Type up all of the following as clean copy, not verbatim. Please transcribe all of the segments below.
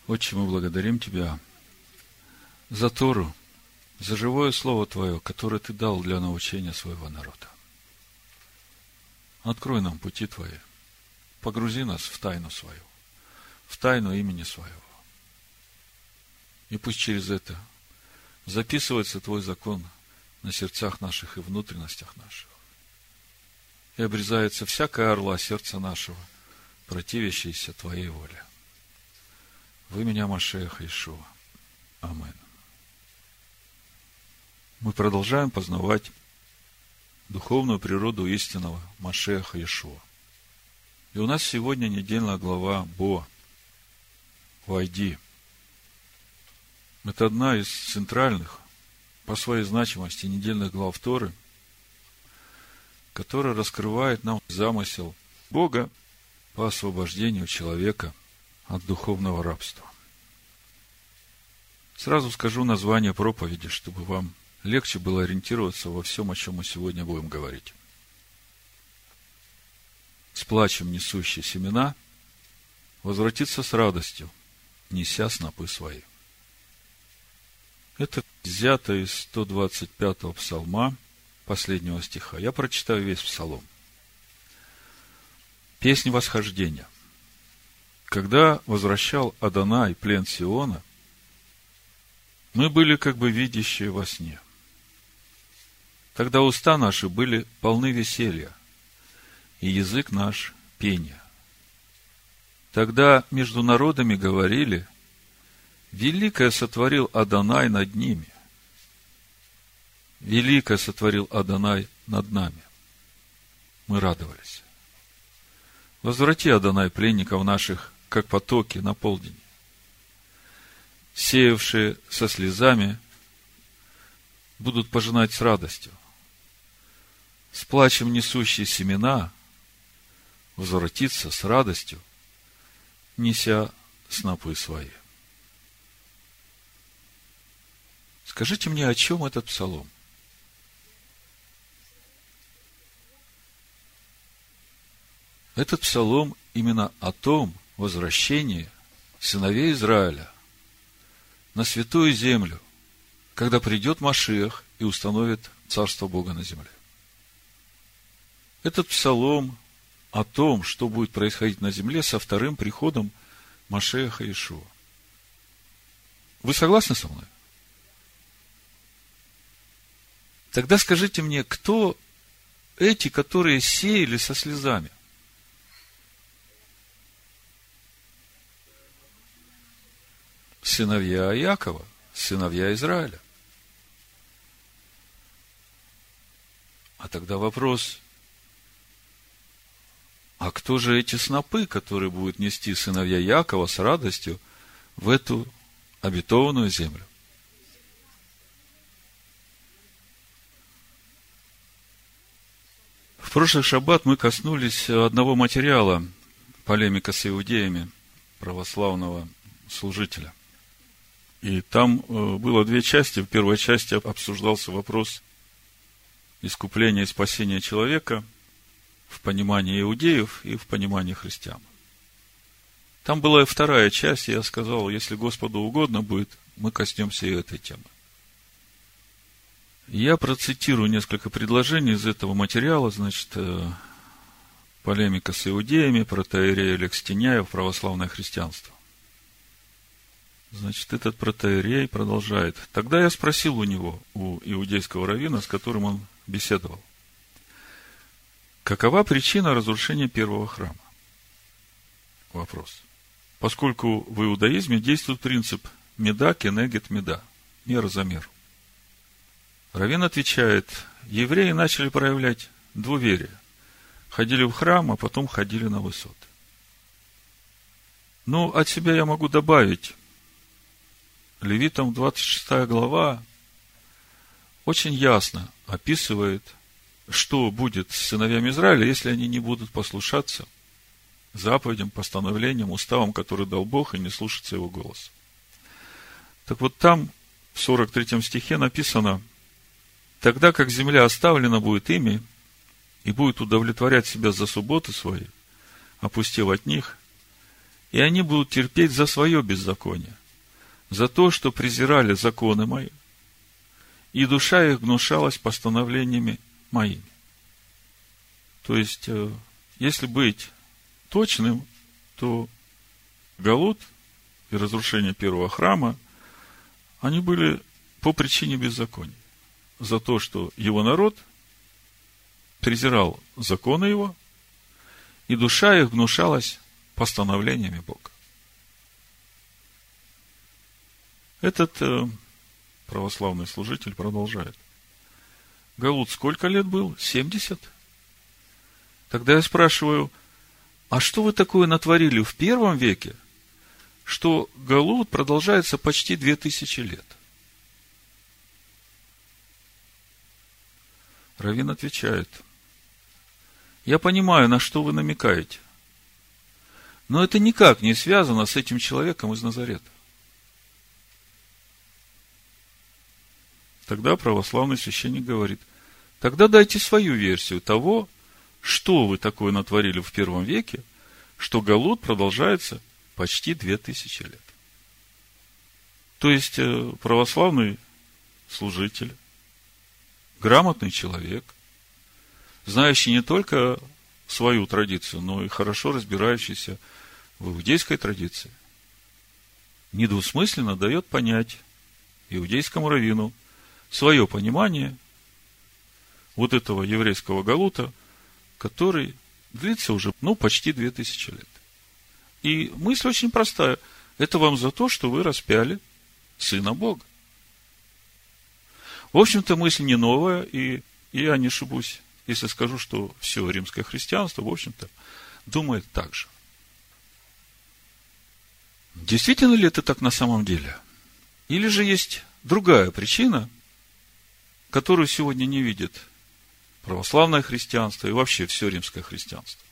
Отче, мы благодарим Тебя за Тору, за живое Слово Твое, которое Ты дал для научения своего народа. Открой нам пути Твои, погрузи нас в тайну свою, в тайну имени Своего. И пусть через это записывается Твой закон на сердцах наших и внутренностях наших. И обрезается всякая орла сердца нашего, противящаяся Твоей воле. Во имя Машиаха Иешуа. Амин. Мы продолжаем познавать духовную природу истинного Машиаха Иешуа. И у нас сегодня недельная глава Бо. Войди. Это одна из центральных по своей значимости недельных глав Торы, которая раскрывает нам замысел Бога по освобождению человека от духовного рабства. Сразу скажу название проповеди, чтобы вам легче было ориентироваться во всем, о чем мы сегодня будем говорить. С плачем несущие семена возвратится с радостью, неся снопы свои. Это взято из 125-го псалма, последнего стиха. Я прочитаю весь псалом. Песнь восхождения. Когда возвращал Адонай плен Сиона, мы были как бы видящие во сне. Тогда уста наши были полны веселья, и язык наш – пения. Тогда между народами говорили: великое сотворил Адонай над ними, великое сотворил Адонай над нами. Мы радовались. Возврати, Адонай, пленников наших, как потоки на полдень. Сеявшие со слезами будут пожинать с радостью. С плачем несущие семена возвратится с радостью, неся снопы свои. Скажите мне, о чем этот псалом? Этот псалом именно о том возвращении сыновей Израиля на святую землю, когда придет Машиах и установит царство Бога на земле. Этот псалом о том, что будет происходить на земле со вторым приходом Машиаха Иешуа. Вы согласны со мной? Тогда скажите мне, кто эти, которые сеяли со слезами? Сыновья Иакова, сыновья Израиля. А тогда вопрос: а кто же эти снопы, которые будут нести сыновья Иакова с радостью в эту обетованную землю? В прошлый шаббат мы коснулись одного материала, полемика с иудеями, православного служителя. И там было две части. В первой части обсуждался вопрос искупления и спасения человека в понимании иудеев и в понимании христиан. Там была и вторая часть, и я сказал, если Господу угодно будет, мы коснемся и этой темы. Я процитирую несколько предложений из этого материала. Значит, полемика с иудеями, протоиерей Алекс Тиняев, православное христианство. Значит, этот протоиерей продолжает. Тогда я спросил у него, у иудейского раввина, с которым он беседовал, какова причина разрушения первого храма? Вопрос. Поскольку в иудаизме действует принцип меда кенегет меда, мера за меру. Раввин отвечает: евреи начали проявлять двуверие. Ходили в храм, а потом ходили на высоты. Ну, от себя я могу добавить. Левитам 26 глава очень ясно описывает, что будет с сыновьями Израиля, если они не будут послушаться заповедям, постановлениям, уставам, которые дал Бог, и не слушаться Его голоса. Так вот там, в 43 стихе написано: тогда как земля оставлена будет ими, и будет удовлетворять себя за субботы свои, опустев от них, и они будут терпеть за свое беззаконие, за то, что презирали законы мои, и душа их гнушалась постановлениями моими. То есть, если быть точным, то галут и разрушение первого храма, они были по причине беззакония. За то, что его народ презирал законы его, и душа их гнушалась постановлениями Бога. Этот православный служитель продолжает. Галут сколько лет был? 70? Тогда я спрашиваю, а что вы такое натворили в первом веке, что галут продолжается почти 2000 лет? Раввин отвечает, я понимаю, на что вы намекаете, но это никак не связано с этим человеком из Назарета. Тогда православный священник говорит, тогда дайте свою версию того, что вы такое натворили в первом веке, что галут продолжается почти 2000 лет. То есть, православный служитель, грамотный человек, знающий не только свою традицию, но и хорошо разбирающийся в иудейской традиции, недвусмысленно дает понять иудейскому раввину свое понимание вот этого еврейского галута, который длится уже, почти 2000 лет. И мысль очень простая. Это вам за то, что вы распяли Сына Бога. В общем-то, мысль не новая, и я не ошибусь, если скажу, что все римское христианство, в общем-то, думает так же. Действительно ли это так на самом деле? Или же есть другая причина, которую сегодня не видит православное христианство и вообще все римское христианство?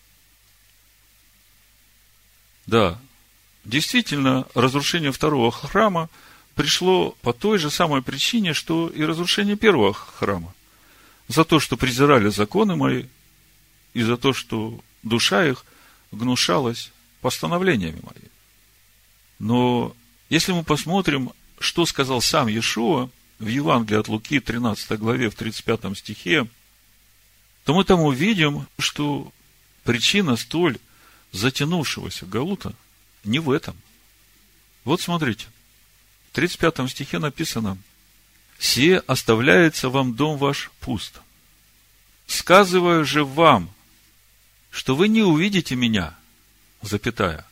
Да, действительно, разрушение второго храма пришло по той же самой причине, что и разрушение первого храма. За то, что презирали законы мои, и за то, что душа их гнушалась постановлениями моими. Но если мы посмотрим, что сказал сам Иешуа в Евангелии от Луки, 13 главе, в 35 стихе, то мы там увидим, что причина столь затянувшегося галута не в этом. Вот смотрите, в 35 стихе написано: «Се оставляется вам дом ваш пуст. Сказываю же вам, что вы не увидите меня, запятая,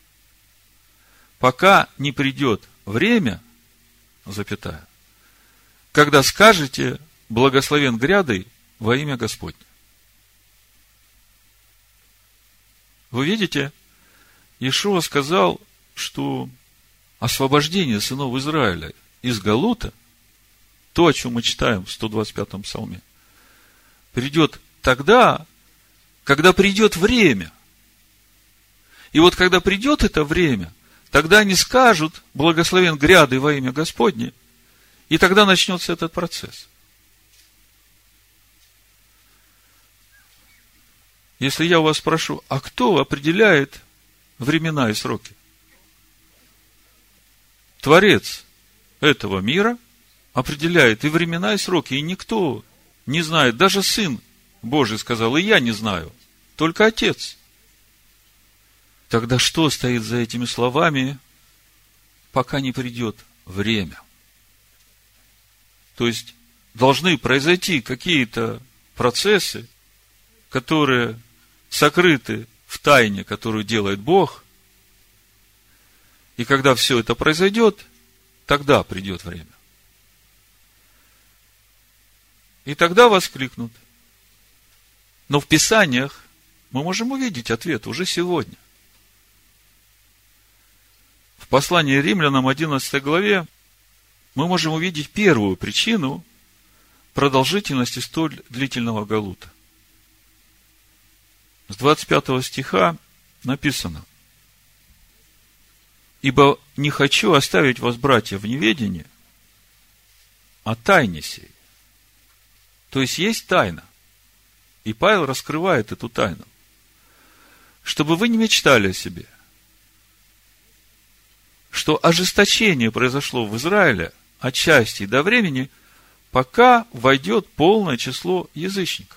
пока не придет время, запятая, когда скажете: благословен грядой во имя Господне». Вы видите, Иешуа сказал, что освобождение сынов Израиля из галута, то, о чем мы читаем в 125-м псалме, придет тогда, когда придет время. И вот когда придет это время, тогда они скажут: благословен грядой во имя Господне, и тогда начнется этот процесс. Если я у вас спрошу, а кто определяет времена и сроки? Творец этого мира определяет и времена, и сроки, и никто не знает. Даже Сын Божий сказал: и я не знаю, только Отец. Тогда что стоит за этими словами: пока не придет время? То есть, должны произойти какие-то процессы, которые сокрыты в тайне, которую делает Бог. И когда все это произойдет, тогда придет время. И тогда воскликнут. Но в Писаниях мы можем увидеть ответ уже сегодня. В послании Римлянам 11 главе мы можем увидеть первую причину продолжительности столь длительного галута. С 25 стиха написано: «Ибо не хочу оставить вас, братья, в неведении о тайне сей». То есть, есть тайна. И Павел раскрывает эту тайну. «Чтобы вы не мечтали о себе, что ожесточение произошло в Израиле отчасти до времени, пока войдет полное число язычников.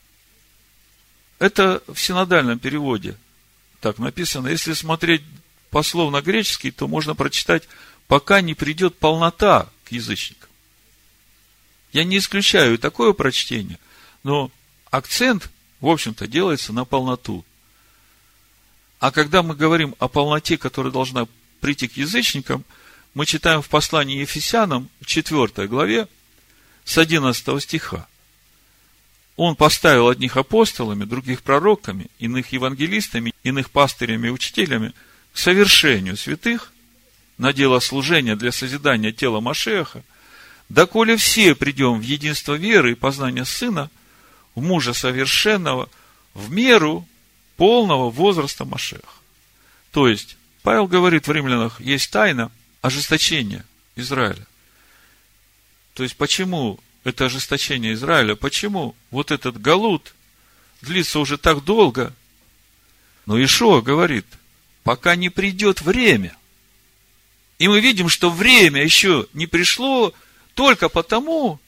Это в синодальном переводе так написано. Если смотреть пословно-греческий, то можно прочитать: пока не придет полнота к язычникам. Я не исключаю и такое прочтение, но акцент, в общем-то, делается на полноту. А когда мы говорим о полноте, которая должна прийти к язычникам, мы читаем в послании Ефесянам, в 4 главе, с 11 стиха. Он поставил одних апостолами, других пророками, иных евангелистами, иных пастырями и учителями к совершению святых на дело служения для созидания тела Машиаха, доколе все придем в единство веры и познания Сына, в мужа совершенного, в меру полного возраста Машиаха. То есть, Павел говорит в Римлянах, есть тайна ожесточения Израиля. То есть, почему это ожесточение Израиля? Почему вот этот галут длится уже так долго? Но Иешуа говорит, пока не придет время. И мы видим, что время еще не пришло только потому,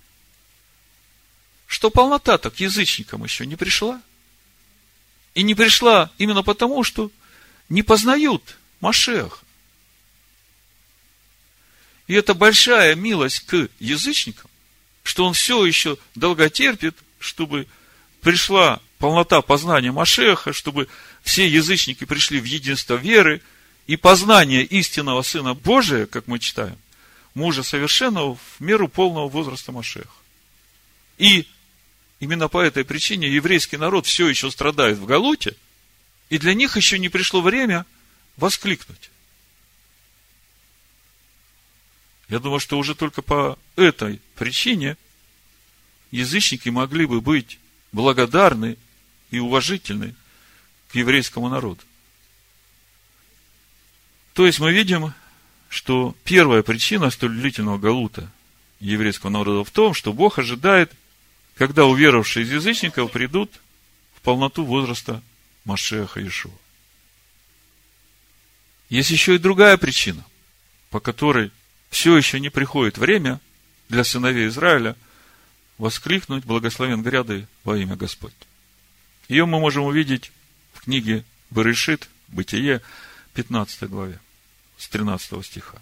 что полнота-то к язычникам еще не пришла. И не пришла именно потому, что не познают Машиаха. И это большая милость к язычникам, что он все еще долготерпит, чтобы пришла полнота познания Машиаха, чтобы все язычники пришли в единство веры и познание истинного Сына Божия, как мы читаем, мужа совершенного в меру полного возраста Машиаха. И именно по этой причине еврейский народ все еще страдает в галуте, и для них еще не пришло время воскликнуть. Я думаю, что уже только по этой причине язычники могли бы быть благодарны и уважительны к еврейскому народу. То есть мы видим, что первая причина столь длительного галута еврейского народа в том, что Бог ожидает, когда уверовавшие из язычников придут в полноту возраста Машиаха Иешуа. Есть еще и другая причина, по которой все еще не приходит время для сыновей Израиля воскликнуть «Благословен гряды во имя Господь». Ее мы можем увидеть в книге Берешит, Бытие, 15 главе, с 13 стиха.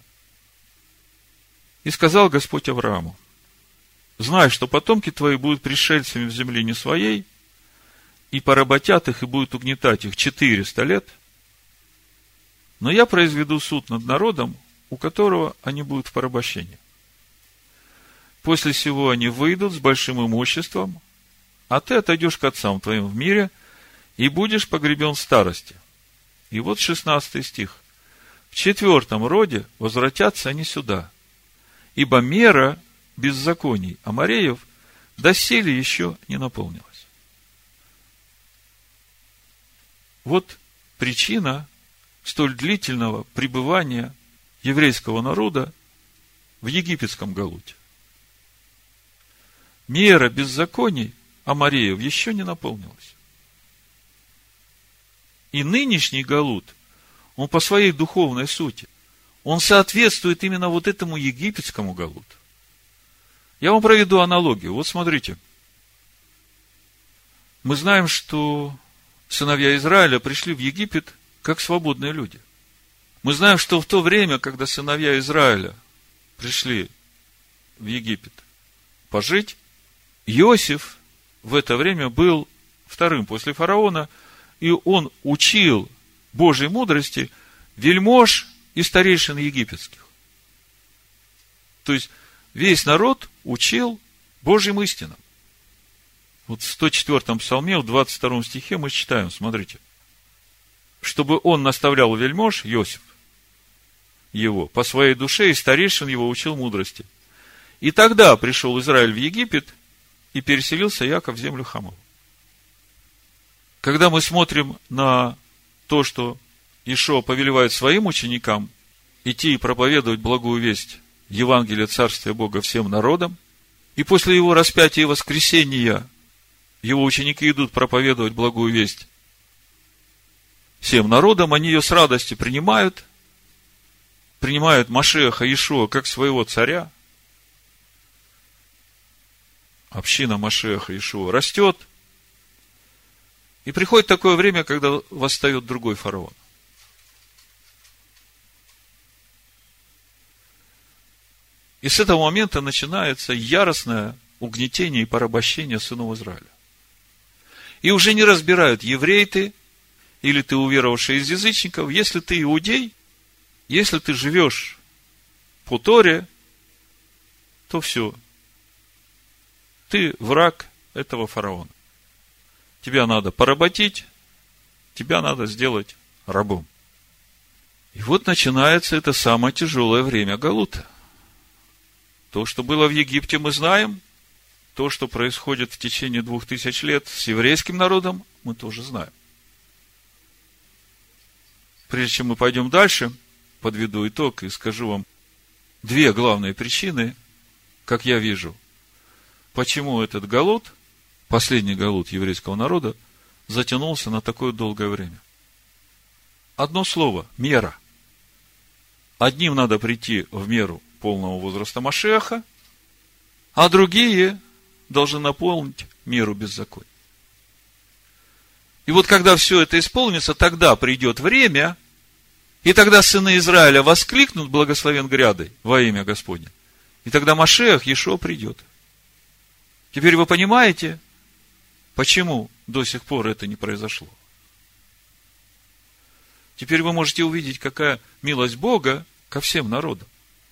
«И сказал Господь Аврааму: знай, что потомки твои будут пришельцами в земле не своей, и поработят их, и будут угнетать их 400 лет, но я произведу суд над народом, у которого они будут в порабощении. После сего они выйдут с большим имуществом, а ты отойдешь к отцам твоим в мире и будешь погребен в старости». И вот 16 стих. «В 4-м роде возвратятся они сюда, ибо мера беззаконий Амореев доселе еще не наполнилась». Вот причина столь длительного пребывания еврейского народа в египетском галуте. Мера беззаконий Амореев еще не наполнилась. И нынешний галут, он по своей духовной сути, он соответствует именно вот этому египетскому галуту. Я вам проведу аналогию. Вот смотрите. Мы знаем, что сыновья Израиля пришли в Египет как свободные люди. Мы знаем, что в то время, когда сыновья Израиля пришли в Египет пожить, Иосиф в это время был вторым после фараона, и он учил Божьей мудрости вельмож и старейшин египетских. То есть, весь народ учил Божьим истинам. Вот в 104-м псалме, в 22 стихе мы читаем, смотрите. «Чтобы он наставлял вельмож, Иосиф, его, по своей душе, и старейшин его учил мудрости. И тогда пришел Израиль в Египет, и переселился Иаков в землю Хамову». Когда мы смотрим на то, что Иешуа повелевает своим ученикам идти и проповедовать благую весть Евангелия Царствия Бога всем народам, и после его распятия и воскресения его ученики идут проповедовать благую весть всем народам, они ее с радостью принимают, принимают Машиаха Иешуа как своего царя, община Машиаха Иешуа растет, и приходит такое время, когда восстает другой фараон. И с этого момента начинается яростное угнетение и порабощение сынов Израиля. И уже не разбирают, еврей ты, или ты уверовавший из язычников. Если ты иудей, если ты живешь по Торе, то все. Ты враг этого фараона. Тебя надо поработить, тебя надо сделать рабом. И вот начинается это самое тяжелое время галута. То, что было в Египте, мы знаем. То, что происходит в течение 2000 лет с еврейским народом, мы тоже знаем. Прежде чем мы пойдем дальше, подведу итог и скажу вам две главные причины, как я вижу, почему этот галут, последний галут еврейского народа, затянулся на такое долгое время. Одно слово – мера. Одним надо прийти в меру полного возраста Машиаха, а другие должны наполнить меру беззакония. И вот когда все это исполнится, тогда придет время, и тогда сыны Израиля воскликнут: благословен грядой во имя Господне. И тогда Машиах Иешуа придет. Теперь вы понимаете, почему до сих пор это не произошло? Теперь вы можете увидеть, какая милость Бога ко всем народам.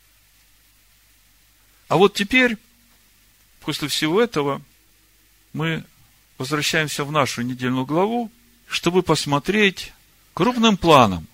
А вот теперь, после всего этого, мы возвращаемся в нашу недельную главу, чтобы посмотреть крупным планом,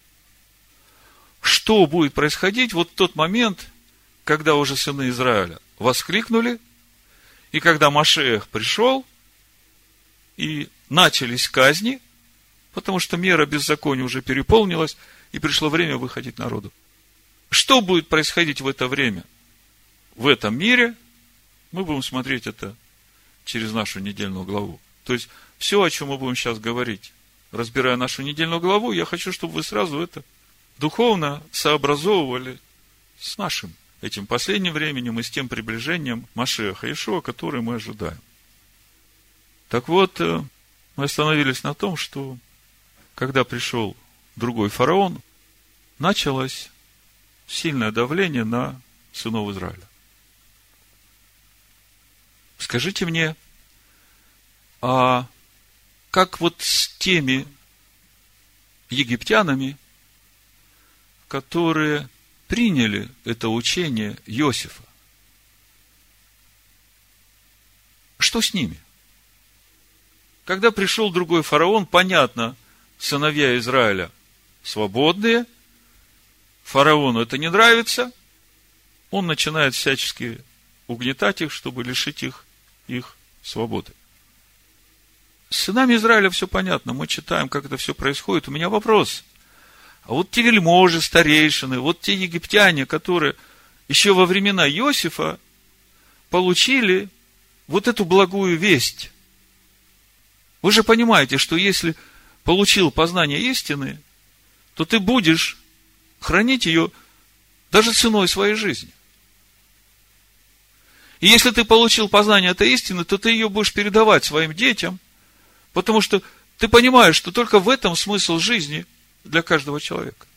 что будет происходить вот в тот момент, когда уже сыны Израиля воскликнули, и когда Машиах пришел, и начались казни, потому что мера беззакония уже переполнилась, и пришло время выходить народу. Что будет происходить в это время? В этом мире мы будем смотреть это через нашу недельную главу. То есть, все, о чем мы будем сейчас говорить, разбирая нашу недельную главу, я хочу, чтобы вы сразу это духовно сообразовывали с нашим этим последним временем и с тем приближением Машиаха Иешуа, который мы ожидаем. Так вот, мы остановились на том, что когда пришел другой фараон, началось сильное давление на сынов Израиля. Скажите мне, а как вот с теми египтянами, которые приняли это учение Иосифа? Что с ними? Когда пришел другой фараон, понятно, сыновья Израиля свободные, фараону это не нравится, он начинает всячески угнетать их, чтобы лишить их свободы. С сынами Израиля все понятно, мы читаем, как это все происходит. У меня вопрос. А вот те вельможи, старейшины, вот те египтяне, которые еще во времена Иосифа получили вот эту благую весть. Вы же понимаете, что если получил познание истины, то ты будешь хранить ее даже ценой своей жизни. И если ты получил познание этой истины, то ты ее будешь передавать своим детям, потому что ты понимаешь, что только в этом смысл жизни для каждого человека.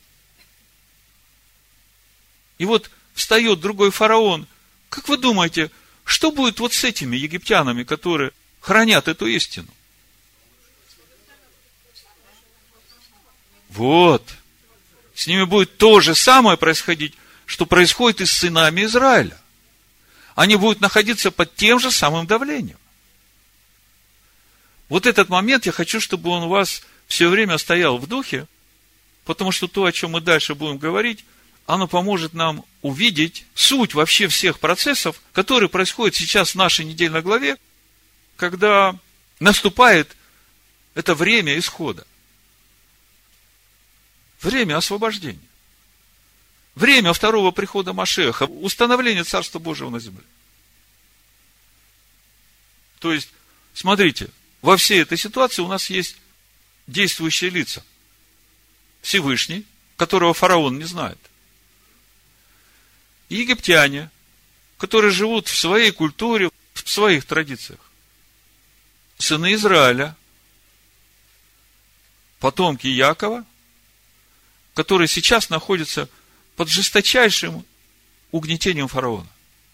И вот встает другой фараон. Как вы думаете, что будет вот с этими египтянами, которые хранят эту истину? Вот. С ними будет то же самое происходить, что происходит и с сынами Израиля. Они будут находиться под тем же самым давлением. Вот этот момент я хочу, чтобы он у вас все время стоял в духе, потому что то, о чем мы дальше будем говорить, оно поможет нам увидеть суть вообще всех процессов, которые происходят сейчас в нашей недельной главе, когда наступает это время исхода. Время освобождения. Время второго прихода Машиаха, установление Царства Божьего на земле. То есть, смотрите, во всей этой ситуации у нас есть действующие лица. Всевышний, которого фараон не знает. египтяне, которые живут в своей культуре, в своих традициях. Сыны Израиля, потомки Якова, которые сейчас находятся под жесточайшим угнетением фараона.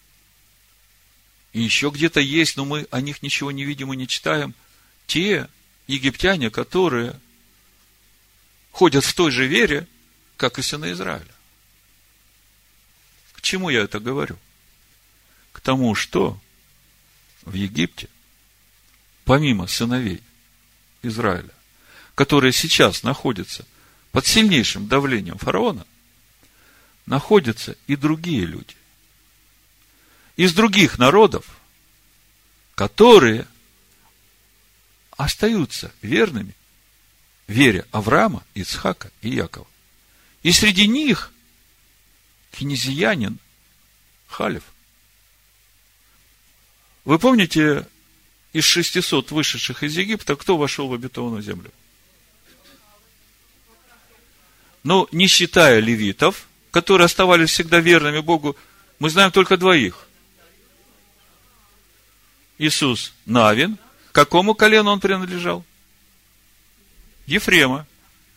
И еще где-то есть, но мы о них ничего не видим и не читаем, те египтяне, которые ходят в той же вере, как и сыны Израиля. К чему я это говорю? К тому, что в Египте, помимо сыновей Израиля, которые сейчас находятся под сильнейшим давлением фараона, находятся и другие люди из других народов, которые остаются верными вере Авраама, Ицхака и Якова. И среди них кенезиянин Халев. Вы помните, из 600 вышедших из Египта, кто вошел в обетованную землю? Но не считая левитов, которые оставались всегда верными Богу, мы знаем только двоих. Иисус Навин. К какому колену он принадлежал? Ефрема.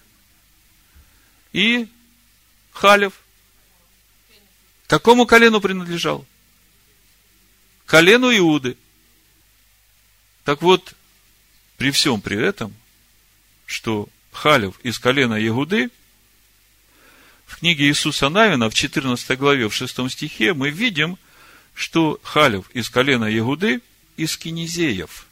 И Халев. К какому колену принадлежал? Колену Иуды. Так вот, при всем при этом, что Халев из колена Иуды, в книге Иисуса Навина, в 14 главе, в 6 стихе, мы видим, что Халев из колена Иуды из кенезеев.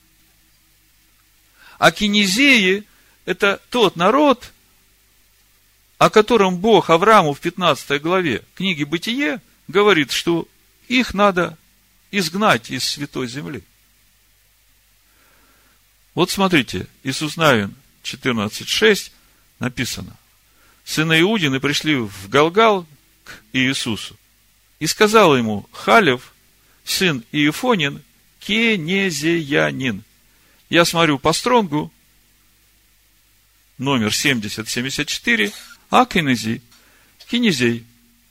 А кенезеи – это тот народ, о котором Бог Аврааму в 15 главе книги Бытие говорит, что их надо изгнать из святой земли. Вот смотрите, Иисус Навин 14:6 написано: сыны Иудины пришли в Галгал к Иисусу, и сказал ему: Халев, сын Иефонин, кенезеянин. Я смотрю по Стронгу, номер 7074, а кенези, кенезей.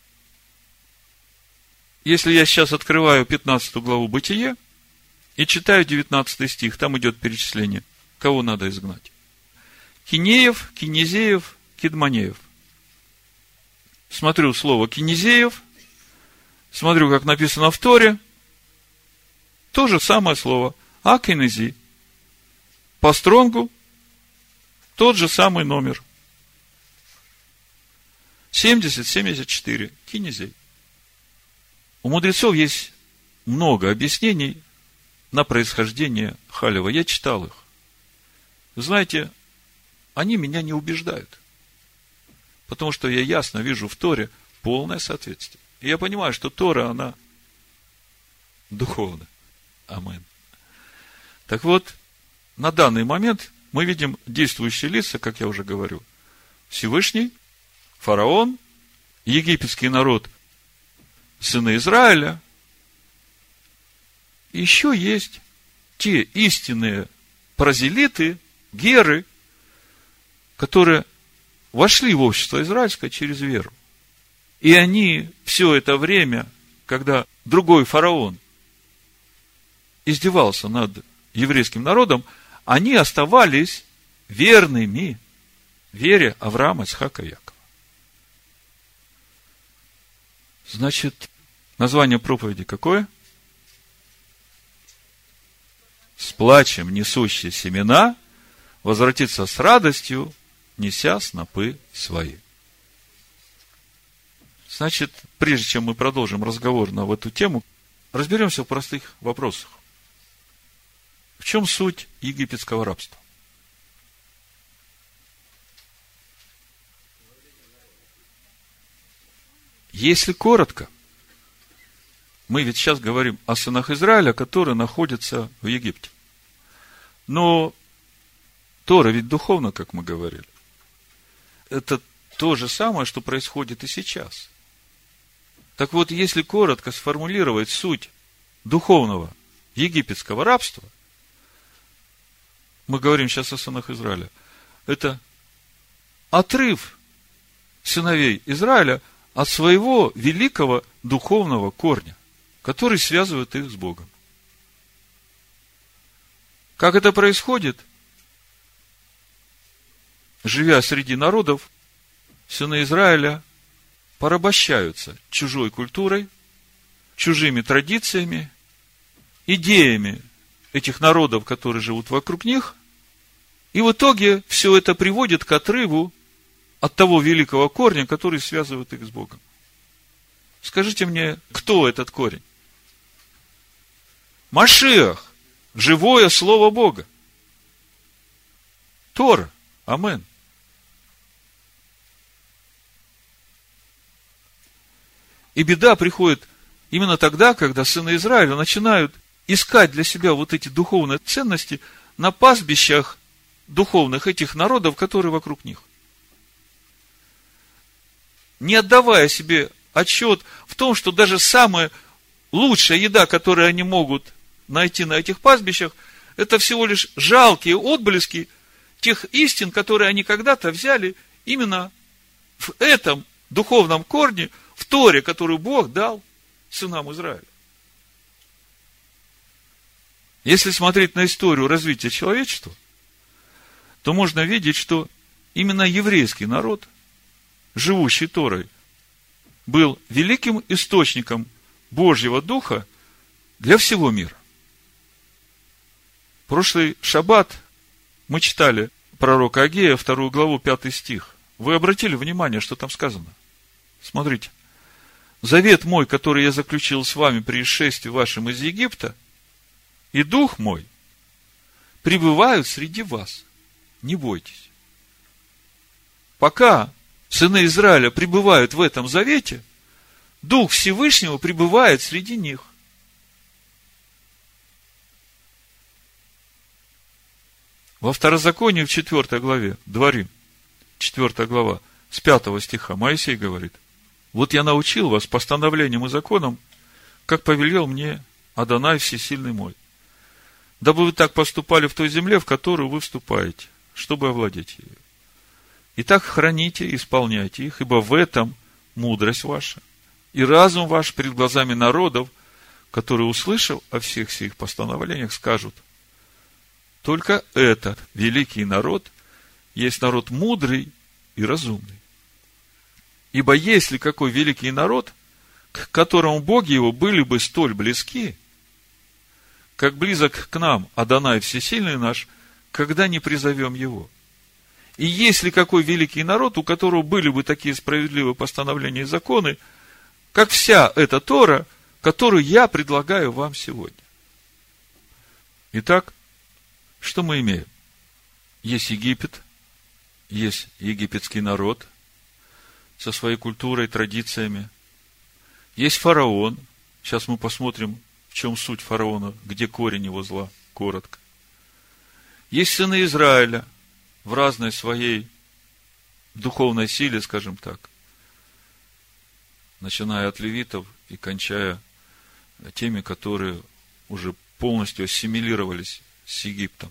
Если я сейчас открываю 15 главу Бытие и читаю 19 стих, там идет перечисление, кого надо изгнать. Кинеев, Кенезеев, Кидманеев. Смотрю слово Кенезеев, смотрю, как написано в Торе, то же самое слово, а Кенези. По Стронгу тот же самый номер. 70-74, Кенезей. У мудрецов есть много объяснений на происхождение Халева. Я читал их. Знаете, они меня не убеждают. Потому что я ясно вижу в Торе полное соответствие. И я понимаю, что Тора, она духовная. Амин. Так вот, на данный момент мы видим действующие лица, как я уже говорю. Всевышний, фараон, египетский народ, сыны Израиля. Еще есть те истинные прозелиты, геры, которые вошли в общество израильское через веру. И они все это время, когда другой фараон издевался над еврейским народом, они оставались верными вере Авраама, Ицхака и Якова. Значит, название проповеди какое? С плачем несущие семена возвратиться с радостью, неся снопы свои. Значит, прежде чем мы продолжим разговор на эту тему, разберемся в простых вопросах. В чем суть египетского рабства? Если коротко, мы ведь сейчас говорим о сынах Израиля, которые находятся в Египте. Но Тора ведь духовно, как мы говорили. Это то же самое, что происходит и сейчас. Так вот, если коротко сформулировать суть духовного египетского рабства, мы говорим сейчас о сынах Израиля, это отрыв сыновей Израиля от своего великого духовного корня, который связывает их с Богом. Как это происходит? Живя среди народов, сыны Израиля порабощаются чужой культурой, чужими традициями, идеями этих народов, которые живут вокруг них, и в итоге все это приводит к отрыву от того великого корня, который связывает их с Богом. Скажите мне, кто этот корень? Машиах, живое Слово Бога. Тора. Амен. И беда приходит именно тогда, когда сыны Израиля начинают искать для себя вот эти духовные ценности на пастбищах духовных этих народов, которые вокруг них. Не отдавая себе отчет в том, что даже самая лучшая еда, которую они могут найти на этих пастбищах, это всего лишь жалкие отблески тех истин, которые они когда-то взяли именно в этом духовном корне, в Торе, которую Бог дал сынам Израиля. Если смотреть на историю развития человечества, то можно видеть, что именно еврейский народ, живущий Торой, был великим источником Божьего Духа для всего мира. Прошлый шаббат мы читали пророка Агея, 2 главу, 5 стих. Вы обратили внимание, что там сказано? Смотрите. «Завет мой, который я заключил с вами при исшествии вашем из Египта, и Дух мой пребывают среди вас. Не бойтесь». Пока сыны Израиля пребывают в этом завете, Дух Всевышнего пребывает среди них. Во Второзаконии в 4 главе, Дворим, 4 глава, с 5 стиха, Моисей говорит: «Вот я научил вас постановлениям и законам, как повелел мне Адонай Всесильный мой, дабы вы так поступали в той земле, в которую вы вступаете, чтобы овладеть ею. Итак, храните и исполняйте их, ибо в этом мудрость ваша и разум ваш пред глазами народов, которые, услышав о всех сих постановлениях, скажут: только этот великий народ есть народ мудрый и разумный. Ибо если какой великий народ, к которому боги его были бы столь близки, как близок к нам Адонай Всесильный наш, когда не призовем его. И если какой великий народ, у которого были бы такие справедливые постановления и законы, как вся эта Тора, которую я предлагаю вам сегодня». Итак, что мы имеем? Есть Египет, есть египетский народ со своей культурой, традициями. Есть фараон. Сейчас мы посмотрим, в чем суть фараона, где корень его зла, коротко. Есть сыны Израиля в разной своей духовной силе, скажем так, начиная от левитов и кончая теми, которые уже полностью ассимилировались с Египтом.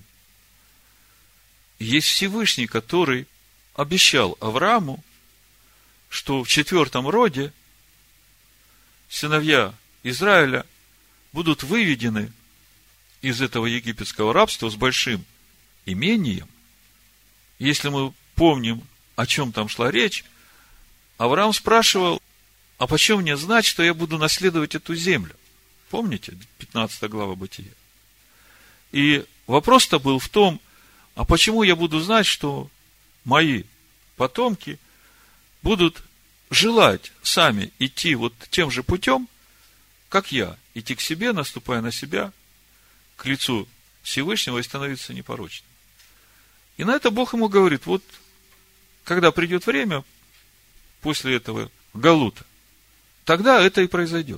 И есть Всевышний, который обещал Аврааму, что в 4-м роде сыновья Израиля будут выведены из этого египетского рабства с большим имением. Если мы помним, о чем там шла речь, Авраам спрашивал: а почем мне знать, что я буду наследовать эту землю? Помните, 15 глава Бытия. И вопрос-то был в том: а почему я буду знать, что мои потомки будут желать сами идти вот тем же путем, как я, идти к себе, наступая на себя, к лицу Всевышнего и становиться непорочным. И на это Бог ему говорит: вот, когда придет время, после этого галута, тогда это и произойдет.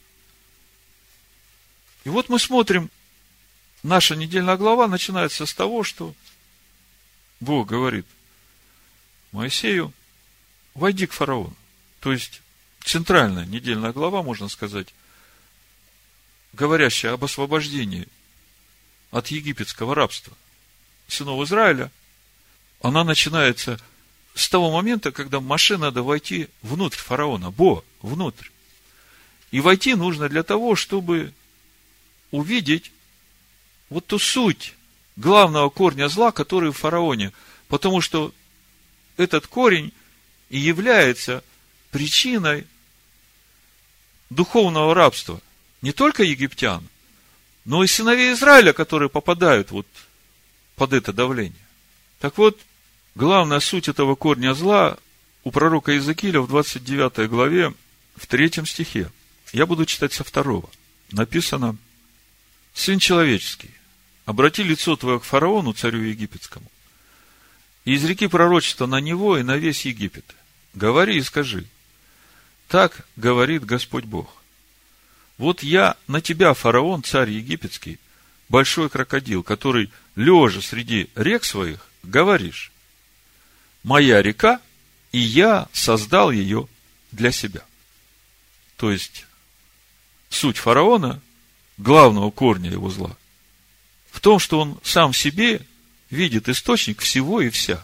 И вот мы смотрим, наша недельная глава начинается с того, что Бог говорит Моисею: войди к фараону. То есть, центральная недельная глава, можно сказать, говорящая об освобождении от египетского рабства сынов Израиля, она начинается с того момента, когда Моше надо войти внутрь фараона, внутрь. И войти нужно для того, чтобы увидеть вот ту суть главного корня зла, который в фараоне. Потому что этот корень и является причиной духовного рабства не только египтян, но и сыновей Израиля, которые попадают вот под это давление. Так вот, главная суть этого корня зла у пророка Иезекииля в 29 главе, в 3 стихе. Я буду читать со 2. Написано: «Сын человеческий, обрати лицо твое к фараону, царю египетскому, и изреки пророчество на него и на весь Египет. Говори и скажи: так говорит Господь Бог. Вот я на тебя, фараон, царь египетский, большой крокодил, который, лежа среди рек своих, говоришь: моя река, и я создал ее для себя». То есть, суть фараона, главного корня его зла, в том, что он сам в себе видит источник всего и вся.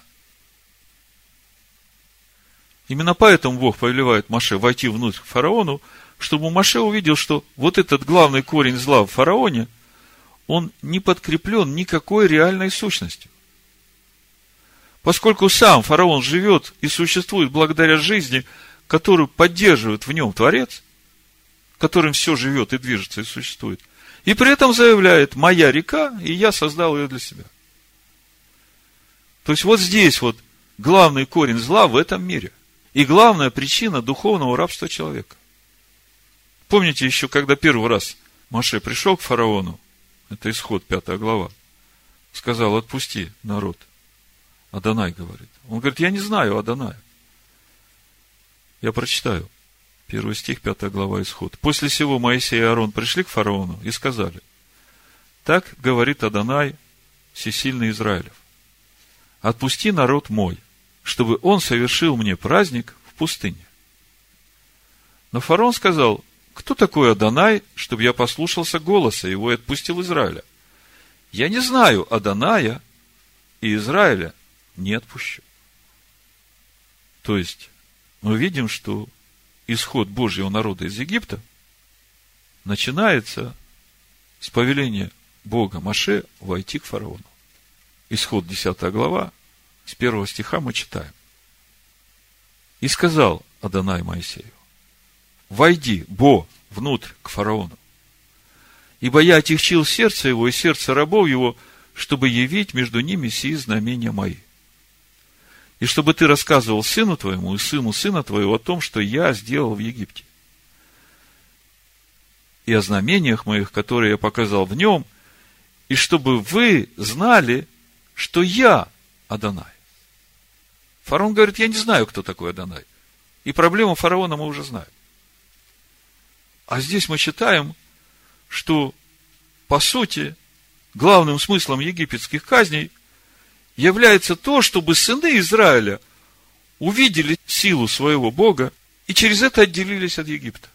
Именно поэтому Бог повелевает Моше войти внутрь к фараону, чтобы Моше увидел, что вот этот главный корень зла в фараоне, он не подкреплен никакой реальной сущностью. Поскольку сам фараон живет и существует благодаря жизни, которую поддерживает в нем Творец, которым все живет и движется и существует, и при этом заявляет: моя река, и я создал ее для себя. То есть, вот здесь вот главный корень зла в этом мире. И главная причина духовного рабства человека. Помните еще, когда первый раз Моше пришел к фараону, это Исход 5 глава, сказал: отпусти народ. Адонай говорит. Он говорит: я не знаю Адоная. Я прочитаю. 1 стих, 5 глава, Исход. «После сего Моисей и Аарон пришли к фараону и сказали: так говорит Адонай, всесильный Израилев: отпусти народ мой, чтобы он совершил мне праздник в пустыне. Но фараон сказал: кто такой Адонай, чтобы я послушался голоса его и отпустил Израиля? Я не знаю Адоная, и Израиля не отпущу». То есть, мы видим, что исход Божьего народа из Египта начинается с повеления Бога Моше войти к фараону. Исход 10 глава, с 1 стиха мы читаем: «И сказал Адонай Моисею: войди, Бо, внутрь к фараону, ибо я отягчил сердце его и сердце рабов его, чтобы явить между ними сии знамения мои. И чтобы ты рассказывал сыну твоему и сыну сына твоего о том, что я сделал в Египте, и о знамениях моих, которые я показал в нем, и чтобы вы знали, что я Адонай». Фараон говорит: я не знаю, кто такой Адонай. И проблему фараона мы уже знаем. А здесь мы читаем, что, по сути, главным смыслом египетских казней является то, чтобы сыны Израиля увидели силу своего Бога и через это отделились от Египта.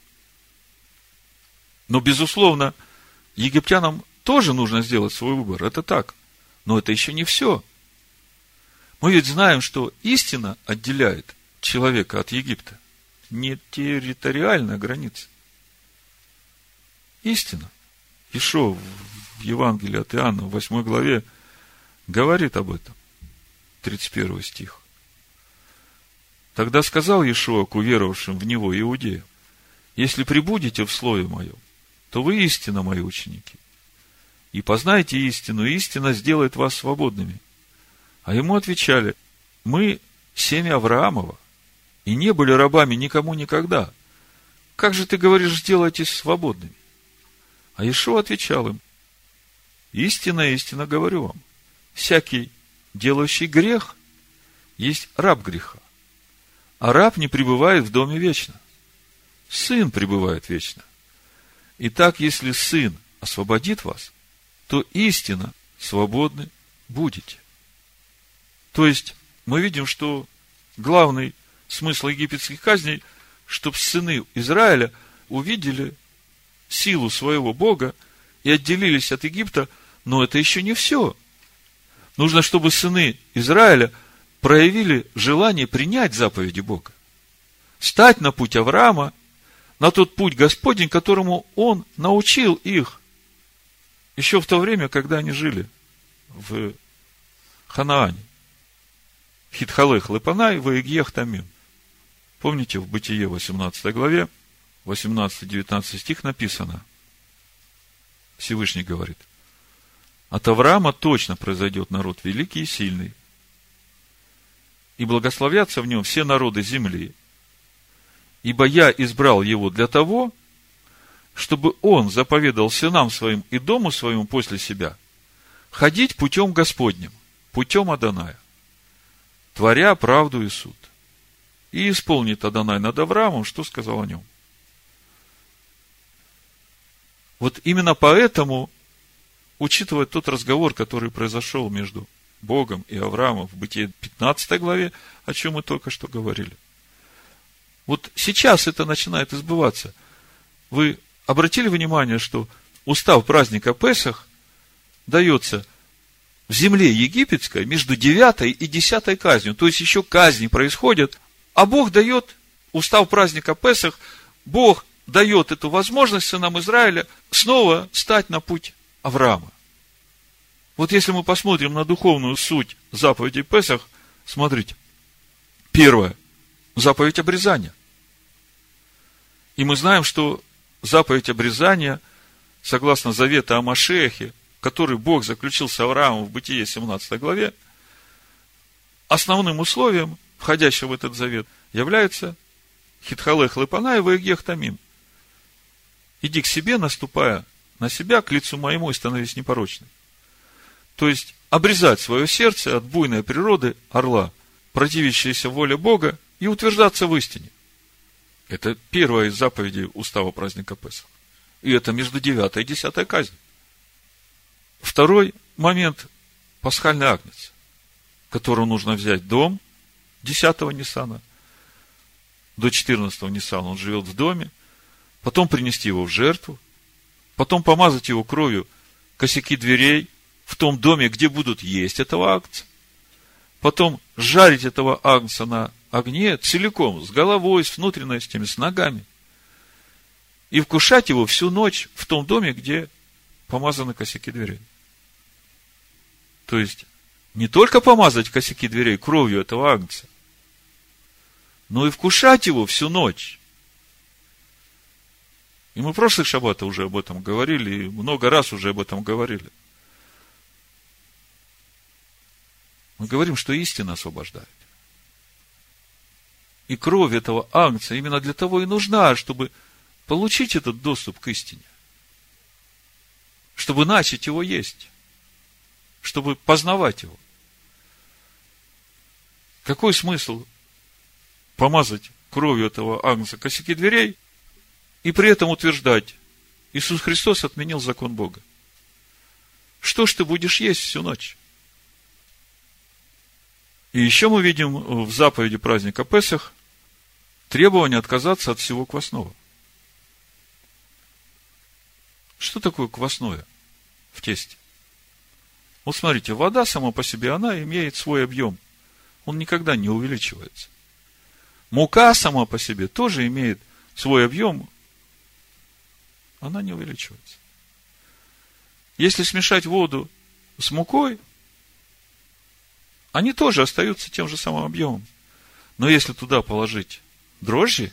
Но, безусловно, египтянам тоже нужно сделать свой выбор. Это так. Но это еще не все. Мы ведь знаем, что истина отделяет человека от Египта. Не территориальная граница. Истина. Иешуа в Евангелии от Иоанна в 8 главе говорит об этом. 31 стих. «Тогда сказал Иешуа к уверовавшим в Него иудеям: если пребудете в слове моем, то вы истинно мои ученики. И познаете истину, и истина сделает вас свободными». А ему отвечали: мы семя Авраамова, и не были рабами никому никогда. Как же ты говоришь: сделайтесь свободными? А Иешуа отвечал им: истинно, истинно говорю вам, всякий, делающий грех, есть раб греха. А раб не пребывает в доме вечно. Сын пребывает вечно. Итак, если Сын освободит вас, то истинно свободны будете. То есть, мы видим, что главный смысл египетских казней, чтобы сыны Израиля увидели силу своего Бога и отделились от Египта, но это еще не все. Нужно, чтобы сыны Израиля проявили желание принять заповеди Бога, встать на путь Авраама, на тот путь Господень, которому Он научил их еще в то время, когда они жили в Ханаане. Хитхалех Лепанай, Ваегьех Тамим. Помните, в Бытие 18 главе, 18-19 стих написано, Всевышний говорит: от Авраама точно произойдет народ великий и сильный, и благословятся в нем все народы земли, ибо я избрал его для того, чтобы он заповедал сынам своим и дому своему после себя ходить путем Господним, путем Адоная, творя правду и суд. И исполнит Адонай над Авраамом, что сказал о нем. Вот именно поэтому, учитывая тот разговор, который произошел между Богом и Авраамом в Бытие 15 главе, о чем мы только что говорили, вот сейчас это начинает избываться. Вы обратили внимание, что устав праздника Песах дается в земле египетской между 9 и 10 казнью. То есть еще казни происходят, а Бог дает устав праздника Песах, Бог дает эту возможность сынам Израиля снова стать на путь Авраама. Вот если мы посмотрим на духовную суть заповедей Песах, смотрите. Первое. Заповедь обрезания. И мы знаем, что заповедь обрезания, согласно завета о Машиахе, который Бог заключил с Авраамом в Бытие 17 главе, основным условием, входящим в этот завет, является Хитхалех Лепанай Ваегьех Тамим. Иди к себе, наступая на себя, к лицу моему, и становись непорочным. То есть, обрезать свое сердце от буйной природы орла, противящейся воле Бога, и утверждаться в истине. Это первая из заповедей устава праздника Песах. И это между 9 и 10 казнью. Второй момент – пасхальный агнец, которого нужно взять дом 10-го Ниссана, до 14-го Ниссана он живет в доме, потом принести его в жертву, потом помазать его кровью косяки дверей в том доме, где будут есть этого агнца, потом жарить этого агнца на огне целиком, с головой, с внутренностями, с ногами, и вкушать его всю ночь в том доме, где помазаны косяки дверей. То есть, не только помазать косяки дверей кровью этого агнца, но и вкушать его всю ночь. И мы в прошлых шаббатах уже об этом говорили, и много раз уже об этом говорили. Мы говорим, что истина освобождает. И кровь этого агнца именно для того и нужна, чтобы получить этот доступ к истине. Чтобы начать его есть. Чтобы познавать его. Какой смысл помазать кровью этого агнца косяки дверей и при этом утверждать: Иисус Христос отменил закон Бога? Что ж ты будешь есть всю ночь? И еще мы видим в заповеди праздника Песах требование отказаться от всего квасного. Что такое квасное в тесте? Вот смотрите, вода сама по себе, она имеет свой объем. Он никогда не увеличивается. Мука сама по себе тоже имеет свой объем. Она не увеличивается. Если смешать воду с мукой, они тоже остаются тем же самым объемом. Но если туда положить дрожжи,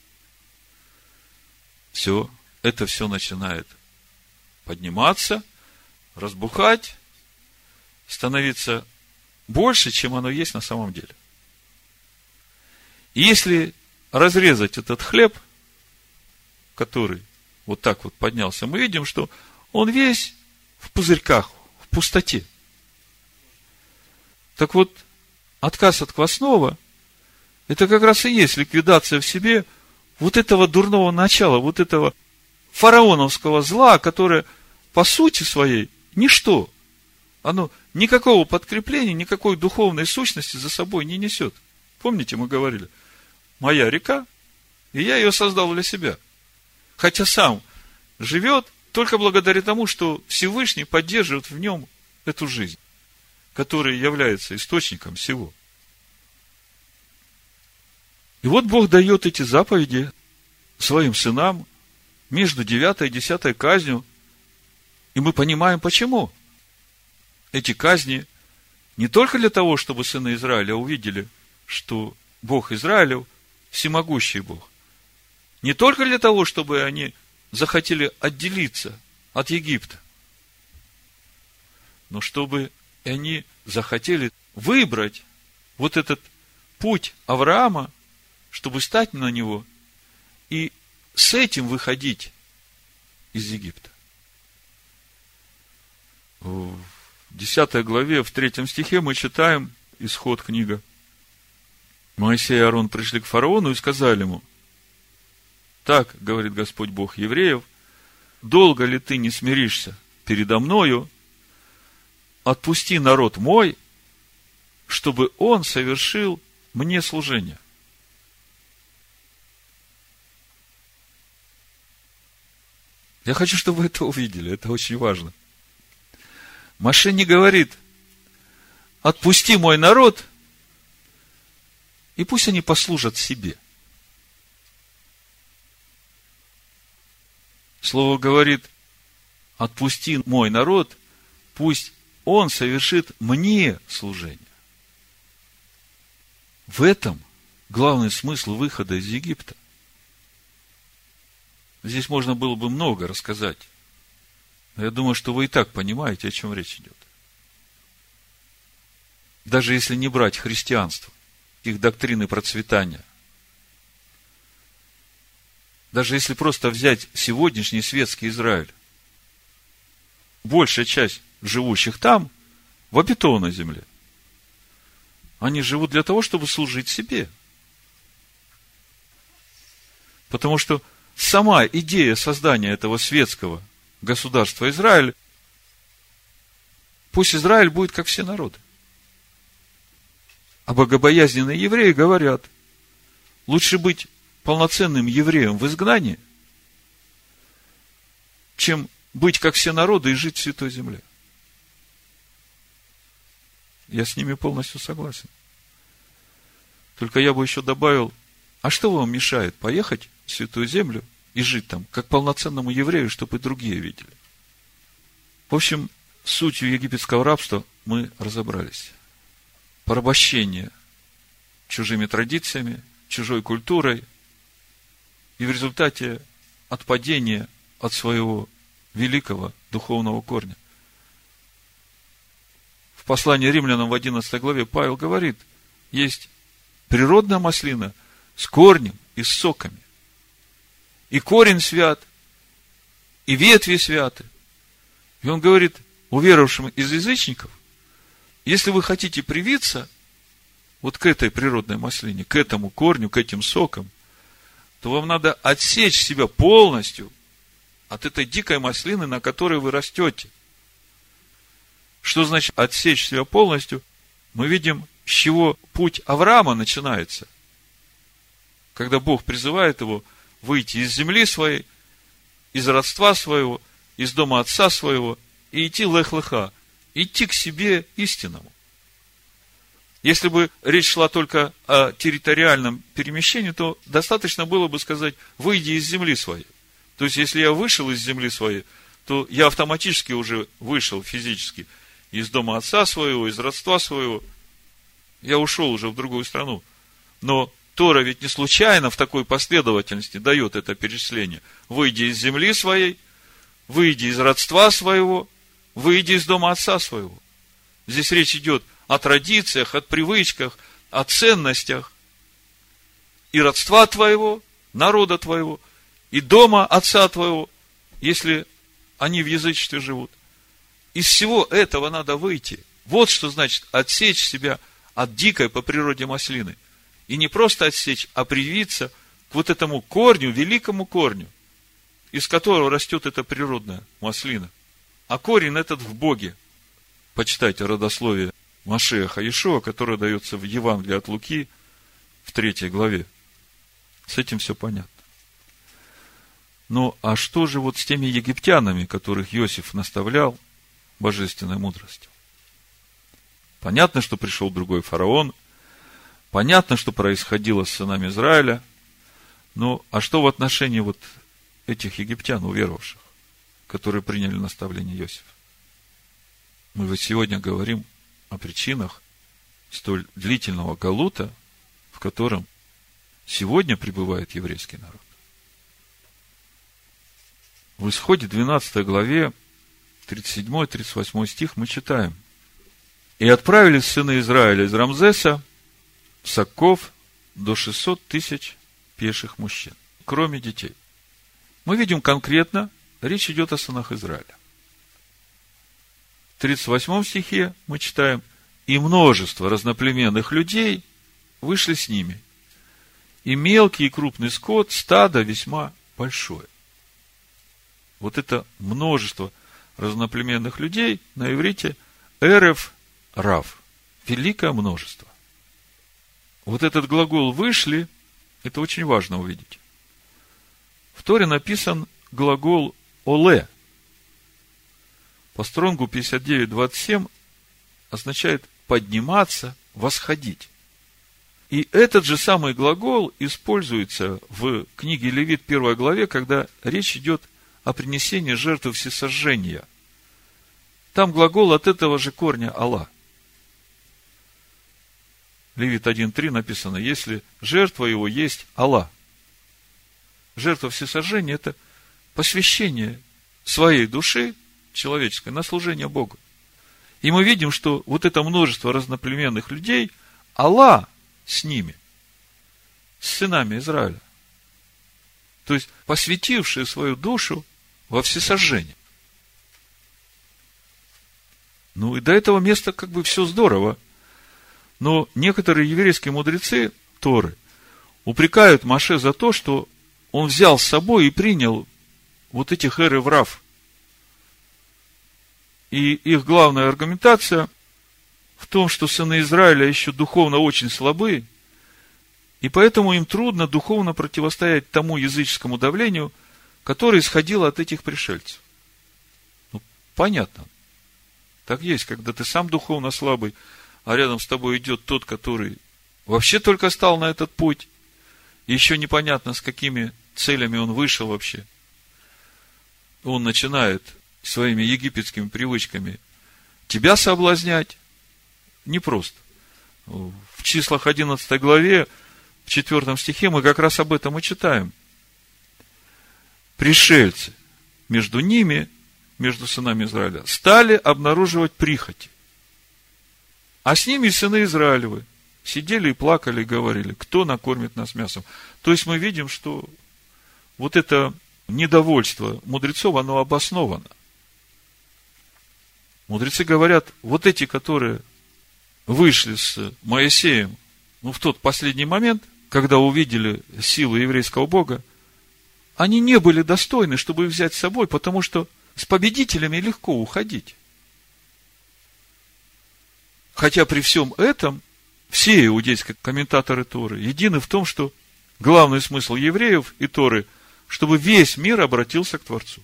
это все начинает подниматься, разбухать, становиться больше, чем оно есть на самом деле. И если разрезать этот хлеб, который вот так вот поднялся, мы видим, что он весь в пузырьках, в пустоте. Так вот, отказ от квасного – это как раз и есть ликвидация в себе вот этого дурного начала, вот этого фараоновского зла, которое по сути своей ничто. Оно никакого подкрепления, никакой духовной сущности за собой не несет. Помните, мы говорили, моя река, и я ее создал для себя. Хотя сам живет только благодаря тому, что Всевышний поддерживает в нем эту жизнь, которая является источником всего. И вот Бог дает эти заповеди своим сынам между 9 и 10 казнью. И мы понимаем, почему. Эти казни не только для того, чтобы сыны Израиля увидели, что Бог Израилев всемогущий Бог. Не только для того, чтобы они захотели отделиться от Египта, но чтобы они захотели выбрать вот этот путь Авраама, чтобы стать на него и с этим выходить из Египта. В 10 главе, в 3 стихе мы читаем Исход книга. Моисей и Аарон пришли к фараону и сказали ему: так говорит Господь Бог евреев, долго ли ты не смиришься передо мною? Отпусти народ мой, чтобы он совершил мне служение. Я хочу, чтобы вы это увидели, это очень важно. Моше не говорит: отпусти мой народ, и пусть они послужат себе. Слово говорит: отпусти мой народ, пусть он совершит мне служение. В этом главный смысл выхода из Египта. Здесь можно было бы много рассказать. Но я думаю, что вы и так понимаете, о чем речь идет. Даже если не брать христианство, их доктрины процветания, даже если просто взять сегодняшний светский Израиль, большая часть живущих там, в обетованной земле, они живут для того, чтобы служить себе. Потому что сама идея создания этого светского государства Израиль, пусть Израиль будет как все народы. А богобоязненные евреи говорят: лучше быть полноценным евреем в изгнании, чем быть как все народы и жить в святой земле. Я с ними полностью согласен. Только я бы еще добавил: а что вам мешает поехать в святую землю и жить там, как полноценному еврею, чтобы и другие видели? В общем, сутью египетского рабства мы разобрались. Порабощение чужими традициями, чужой культурой, и в результате отпадение от своего великого духовного корня. В послании римлянам в 11 главе Павел говорит: есть природная маслина с корнем и с соками. И корень свят, и ветви святы. И он говорит уверовавшим из язычников: если вы хотите привиться вот к этой природной маслине, к этому корню, к этим сокам, то вам надо отсечь себя полностью от этой дикой маслины, на которой вы растете. Что значит отсечь себя полностью? Мы видим, с чего путь Авраама начинается. Когда Бог призывает его выйти из земли своей, из родства своего, из дома отца своего, и идти лех-леха, идти к себе истинному. Если бы речь шла только о территориальном перемещении, то достаточно было бы сказать: выйди из земли своей. То есть, если я вышел из земли своей, то я автоматически уже вышел физически из дома отца своего, из родства своего. Я ушел уже в другую страну. Но Тора ведь не случайно в такой последовательности дает это перечисление. Выйди из земли своей, выйди из родства своего, выйди из дома отца своего. Здесь речь идет о традициях, о привычках, о ценностях и родства твоего, народа твоего, и дома отца твоего, если они в язычестве живут. Из всего этого надо выйти. Вот что значит отсечь себя от дикой по природе маслины. И не просто отсечь, а привиться к вот этому корню, великому корню, из которого растет эта природная маслина. А корень этот в Боге. Почитайте родословие Машиаха Иешуа, которое дается в Евангелии от Луки в 3 главе. С этим все понятно. Ну, а что же вот с теми египтянами, которых Иосиф наставлял божественной мудростью? Понятно, что пришел другой фараон. Понятно, что происходило с сынами Израиля. Ну, а что в отношении вот этих египтян, уверовавших, которые приняли наставление Иосифа? Мы вот сегодня говорим о причинах столь длительного галута, в котором сегодня пребывает еврейский народ. В Исходе 12 главе 37-38 стих мы читаем: «И отправились сыны Израиля из Рамзеса в Сокков до 600 тысяч пеших мужчин, кроме детей». Мы видим конкретно, речь идет о сынах Израиля. В 38 стихе мы читаем: «И множество разноплеменных людей вышли с ними, и мелкий и крупный скот, стадо весьма большое». Вот это множество разноплеменных людей на иврите эрев рав, великое множество. Вот этот глагол «вышли» – это очень важно увидеть. В Торе написан глагол «оле». По Стронгу 59.27 означает подниматься, восходить. И этот же самый глагол используется в книге Левит 1 главе, когда речь идет о принесении жертвы всесожжения. Там глагол от этого же корня «ала». Левит 1.3 написано: если жертва его есть «ала». Жертва всесожжения – это посвящение своей души человеческой на служение Богу. И мы видим, что вот это множество разноплеменных людей, «ала» с ними, с сынами Израиля. То есть, посвятившие свою душу во всесожжение. Ну, и до этого места как бы все здорово. Но некоторые еврейские мудрецы Торы упрекают Моше за то, что он взял с собой и принял вот этих эрев рав. И их главная аргументация в том, что сыны Израиля еще духовно очень слабы, и поэтому им трудно духовно противостоять тому языческому давлению, которое исходило от этих пришельцев. Ну, понятно. Так есть, когда ты сам духовно слабый, а рядом с тобой идет тот, который вообще только стал на этот путь, и еще непонятно, с какими целями он вышел вообще. Он начинает своими египетскими привычками тебя соблазнять. Непросто. В числах 11 главе, в 4 стихе мы как раз об этом и читаем. Пришельцы между ними, между сынами Израиля, стали обнаруживать прихоти. А с ними сыны Израилевы сидели и плакали, и говорили: кто накормит нас мясом? То есть мы видим, что вот это недовольство мудрецов, оно обосновано. Мудрецы говорят: вот эти, которые вышли с Моисеем, в тот последний момент, когда увидели силу еврейского Бога, они не были достойны, чтобы их взять с собой, потому что с победителями легко уходить. Хотя при всем этом все иудейские комментаторы Торы едины в том, что главный смысл евреев и Торы, чтобы весь мир обратился к Творцу.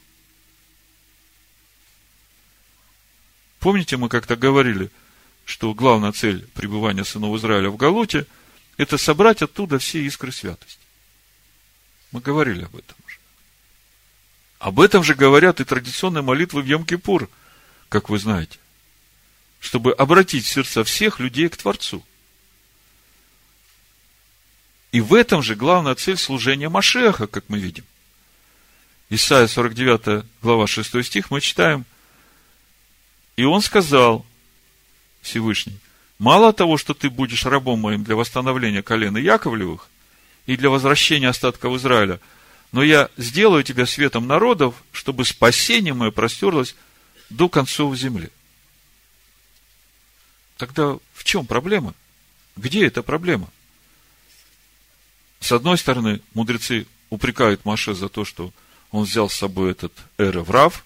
Помните, мы как-то говорили, что главная цель пребывания сынов Израиля в Галуте – это собрать оттуда все искры святости. Мы говорили об этом уже. Об этом же говорят и традиционные молитвы в Йом-Кипур, как вы знаете, чтобы обратить сердца всех людей к Творцу. И в этом же главная цель служения Машиаха, как мы видим. Исайя 49 глава 6 стих мы читаем: «И он сказал, Всевышний: мало того, что ты будешь рабом моим для восстановления колена Яковлевых и для возвращения остатков Израиля, но я сделаю тебя светом народов, чтобы спасение мое простерлось до концов земли». Тогда в чем проблема? Где эта проблема? С одной стороны, мудрецы упрекают Моше за то, что он взял с собой этот эрев рав,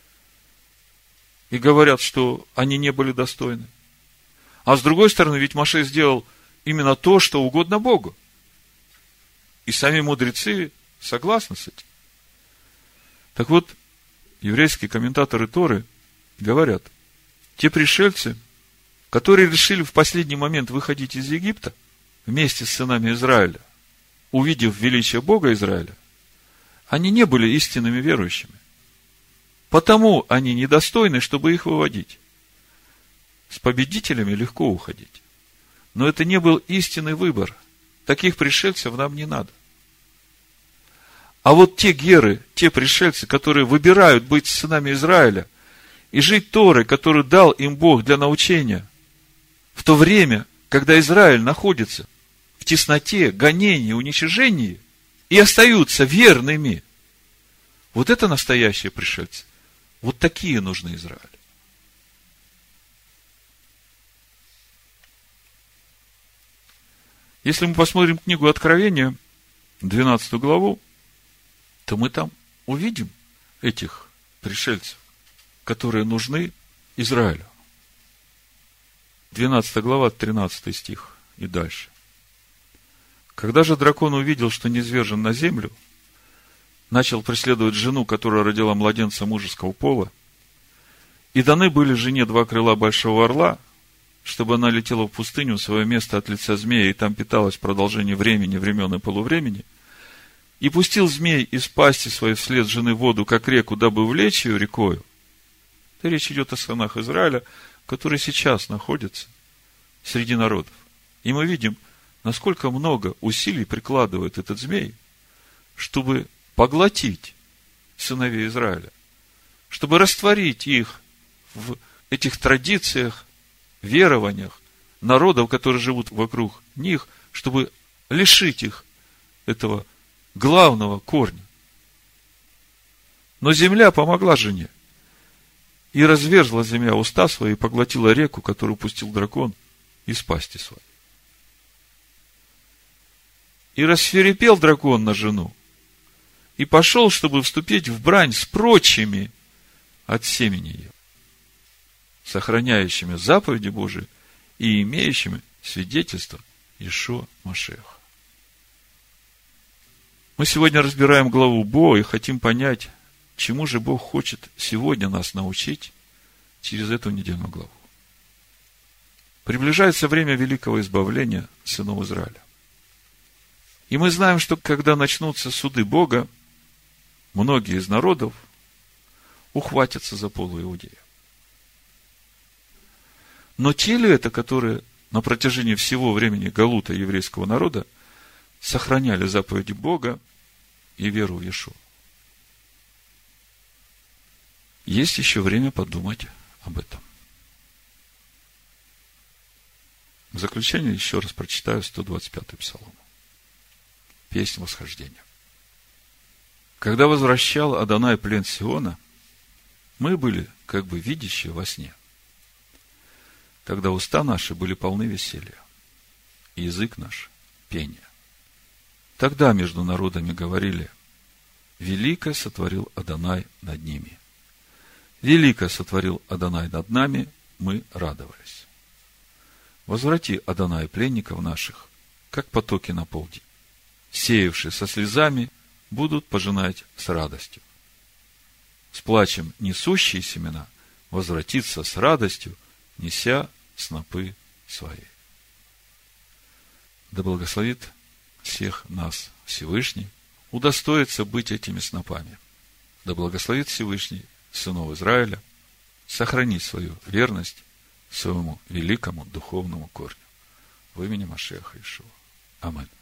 и говорят, что они не были достойны. А с другой стороны, ведь Моше сделал именно то, что угодно Богу. И сами мудрецы согласны с этим. Так вот, еврейские комментаторы Торы говорят: те пришельцы, которые решили в последний момент выходить из Египта вместе с сынами Израиля, увидев величие Бога Израиля, они не были истинными верующими. Потому они недостойны, чтобы их выводить. С победителями легко уходить. Но это не был истинный выбор. Таких пришельцев нам не надо. А вот те геры, те пришельцы, которые выбирают быть сынами Израиля и жить Торой, которую дал им Бог для научения, в то время, когда Израиль находится в тесноте, гонении, уничижении, и остаются верными, вот это настоящие пришельцы. Вот такие нужны Израилю. Если мы посмотрим книгу Откровения, 12 главу, то мы там увидим этих пришельцев, которые нужны Израилю. 12 глава, 13 стих и дальше. Когда же дракон увидел, что низвержен на землю, начал преследовать жену, которая родила младенца мужеского пола, и даны были жене 2 крыла большого орла, чтобы она летела в пустыню, в свое место от лица змея, и там питалась в продолжении времени, времен и полувремени, и пустил змей из пасти своей вслед жены воду, как реку, дабы увлечь ее рекою. Это речь идет о сынах Израиля, которые сейчас находятся среди народов. И мы видим, насколько много усилий прикладывает этот змей, чтобы поглотить сыновей Израиля, чтобы растворить их в этих традициях, верованиях народов, которые живут вокруг них, чтобы лишить их этого главного корня. Но земля помогла жене. И разверзла земля уста свои и поглотила реку, которую пустил дракон из пасти своей. И рассвирепел дракон на жену, и пошел, чтобы вступить в брань с прочими от семени ее, сохраняющими заповеди Божии и имеющими свидетельство Иешуа Машиаха. Мы сегодня разбираем главу Бо и хотим понять, чему же Бог хочет сегодня нас научить через эту недельную главу. Приближается время великого избавления сынов Израиля. И мы знаем, что когда начнутся суды Бога, многие из народов ухватятся за полу Иудея. Но те ли это, которые на протяжении всего времени галута еврейского народа сохраняли заповеди Бога и веру в Иешуа? Есть еще время подумать об этом. В заключение еще раз прочитаю 125-й псалом. Песнь восхождения. Когда возвращал Адонай плен Сиона, мы были как бы видящие во сне. Тогда уста наши были полны веселья, и язык наш – пения. Тогда между народами говорили: великое сотворил Адонай над ними. Великое сотворил Адонай над нами, мы радовались. Возврати, Адонай, пленников наших, как потоки на полдень. Сеявшие со слезами будут пожинать с радостью. С плачем несущие семена возвратится с радостью, неся снопы свои. Да благословит всех нас Всевышний удостоится быть этими снопами. Да благословит Всевышний сынов Израиля сохранить свою верность своему великому духовному корню. В имени Машиаха Иешуа. Аминь.